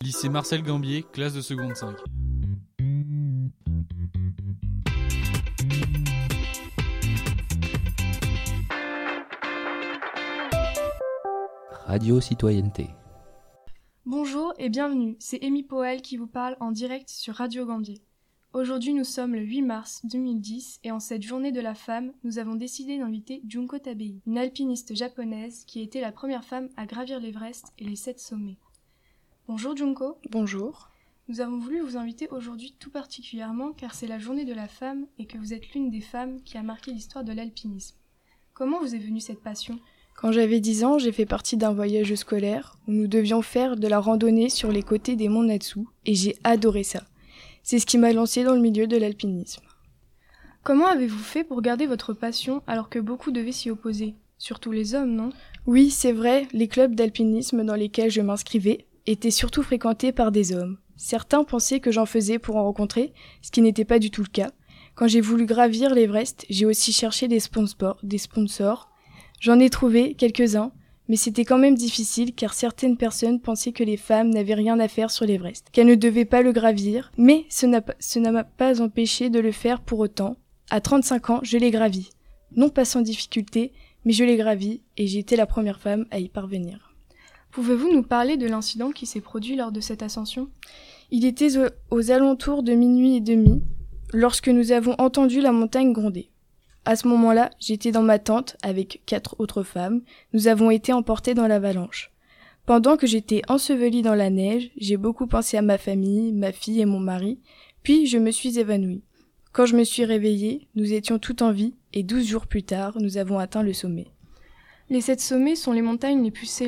Lycée Marcel Gambier, classe de seconde 5. Radio Citoyenneté. Bonjour et bienvenue, c'est Amy Powell qui vous parle en direct sur Radio Gambier. Aujourd'hui nous sommes le 8 mars 2010 et en cette journée de la femme, nous avons décidé d'inviter Junko Tabei, une alpiniste japonaise qui était la première femme à gravir l'Everest et les 7 sommets. Bonjour Junko. Bonjour. Nous avons voulu vous inviter aujourd'hui tout particulièrement car c'est la journée de la femme et que vous êtes l'une des femmes qui a marqué l'histoire de l'alpinisme. Comment vous est venue cette passion ? Quand j'avais 10 ans, j'ai fait partie d'un voyage scolaire où nous devions faire de la randonnée sur les côtés des monts Natsu et j'ai adoré ça. C'est ce qui m'a lancé dans le milieu de l'alpinisme. Comment avez-vous fait pour garder votre passion alors que beaucoup devaient s'y opposer ? Surtout les hommes, non ? Oui, c'est vrai, les clubs d'alpinisme dans lesquels je m'inscrivais étaient surtout fréquentés par des hommes. Certains pensaient que j'en faisais pour en rencontrer, ce qui n'était pas du tout le cas. Quand j'ai voulu gravir l'Everest, j'ai aussi cherché des sponsors. J'en ai trouvé quelques-uns, mais c'était quand même difficile car certaines personnes pensaient que les femmes n'avaient rien à faire sur l'Everest, qu'elles ne devaient pas le gravir, mais ce ne m'a pas empêché de le faire pour autant. À 35 ans, je l'ai gravi. Non pas sans difficulté, mais je l'ai gravi et j'ai été la première femme à y parvenir. Pouvez-vous nous parler de l'incident qui s'est produit lors de cette ascension ? Il était aux alentours de minuit et demi, lorsque nous avons entendu la montagne gronder. À ce moment-là, j'étais dans ma tente avec 4 autres femmes. Nous avons été emportées dans l'avalanche. Pendant que j'étais ensevelie dans la neige, j'ai beaucoup pensé à ma famille, ma fille et mon mari, puis je me suis évanouie. Quand je me suis réveillée, nous étions toutes en vie et 12 jours plus tard, nous avons atteint le sommet. Les 7 sommets sont les montagnes les plus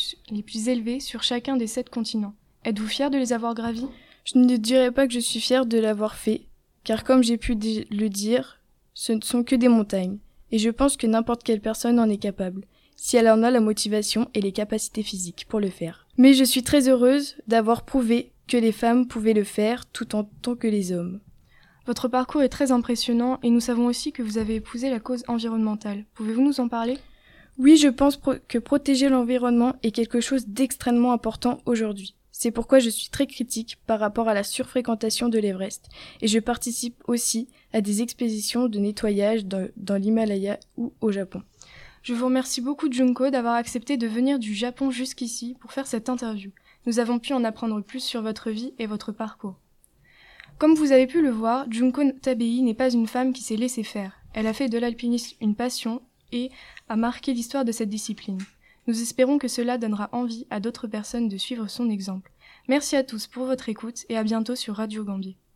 élevées sur chacun des 7 continents. Êtes-vous fière de les avoir gravis ? Je ne dirais pas que je suis fière de l'avoir fait, car comme j'ai pu le dire, ce ne sont que des montagnes, et je pense que n'importe quelle personne en est capable, si elle en a la motivation et les capacités physiques pour le faire. Mais je suis très heureuse d'avoir prouvé que les femmes pouvaient le faire tout autant que les hommes. Votre parcours est très impressionnant et nous savons aussi que vous avez épousé la cause environnementale. Pouvez-vous nous en parler ? Oui, je pense que protéger l'environnement est quelque chose d'extrêmement important aujourd'hui. C'est pourquoi je suis très critique par rapport à la surfréquentation de l'Everest et je participe aussi à des expéditions de nettoyage dans l'Himalaya ou au Japon. Je vous remercie beaucoup Junko d'avoir accepté de venir du Japon jusqu'ici pour faire cette interview. Nous avons pu en apprendre plus sur votre vie et votre parcours. Comme vous avez pu le voir, Junko Tabei n'est pas une femme qui s'est laissée faire. Elle a fait de l'alpinisme une passion et a marqué l'histoire de cette discipline. Nous espérons que cela donnera envie à d'autres personnes de suivre son exemple. Merci à tous pour votre écoute et à bientôt sur Radio Gambier.